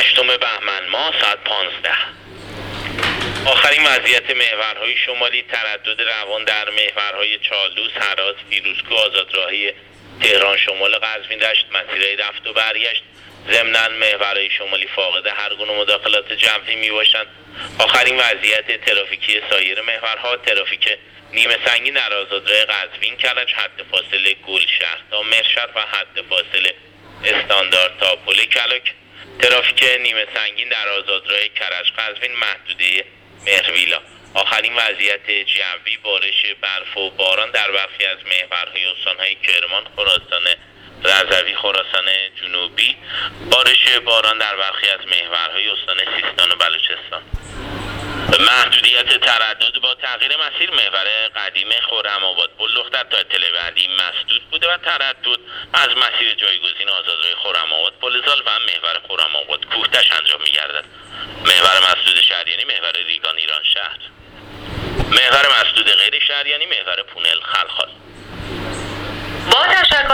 8 بهمن ماه ساعت 15. آخرین وضعیت محورهای شمالی: تردد روان در محورهای چالوس، هرات، فیروزکوه، آزادراهی تهران شمال، قزوین، دشت، مسیرهای رفت و برگشت. ضمناً محورهای شمالی فاقد هر گونه مداخلات جمعی می باشند. آخرین وضعیت ترافیکی سایر محورها: ترافیک نیمه سنگین در آزادراه قزوین کرج، حد فاصله گلشهر تا مرشد و حد فاصله استاندارد تا پل کلاک. ترافیک نیمه سنگین در آزادراه کرج قزوین، محدوده مهرویلا. آخرین وضعیت جوی: بارش برف و باران در برخی از محورهای استانهای کرمان، خراسان رضوی، خراسان جنوبی. بارش باران در برخی از محورهای استان سیستان و بلوچستان. محدودیت تردد: با تغییر مسیر محور قدیم خرم‌آباد بلدختر تا اطلاع بعدی مسدود بوده و تردد از مسیر جایگزین آزادراه خرم‌آباد پلزال و محور خرم‌آباد کوهتش انجام می‌گردد. محور مسدود شهریانی: محور ریگان ایران شهر. محور مسدود غیر شهریانی: محور پونل خلخال. با